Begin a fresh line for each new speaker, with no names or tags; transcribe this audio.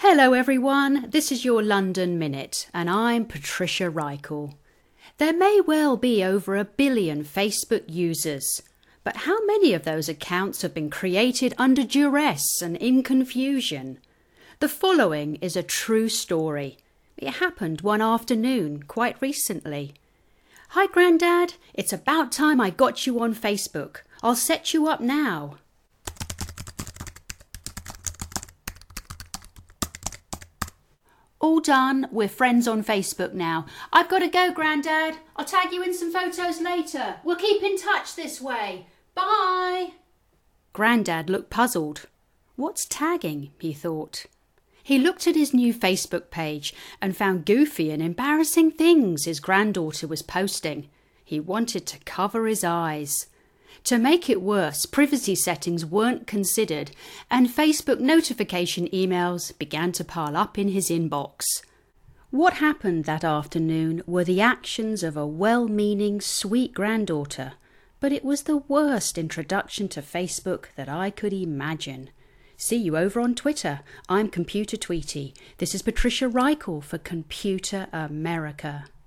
Hello everyone, this is your London Minute and I'm Patricia Reichel. There may well be over 1 billion Facebook users, but how many of those accounts have been created under duress and in confusion? The following is a true story. It happened one afternoon quite recently. Hi Grandad, it's about time I got you on Facebook. I'll set you up now. All done, we're friends on Facebook now. I've got to go, Grandad. I'll tag you in some photos later. We'll keep in touch this way. Bye. Grandad looked puzzled. What's tagging, he thought. He looked at his new Facebook page and found goofy and embarrassing things his granddaughter was posting. He wanted to cover his eyes. To make it worse, privacy settings weren't considered and Facebook notification emails began to pile up in his inbox. What happened that afternoon were the actions of a well-meaning, sweet granddaughter, but it was the worst introduction to Facebook that I could imagine. See you over on Twitter. I'm Computer Tweety. This is Patricia Reichel for Computer America.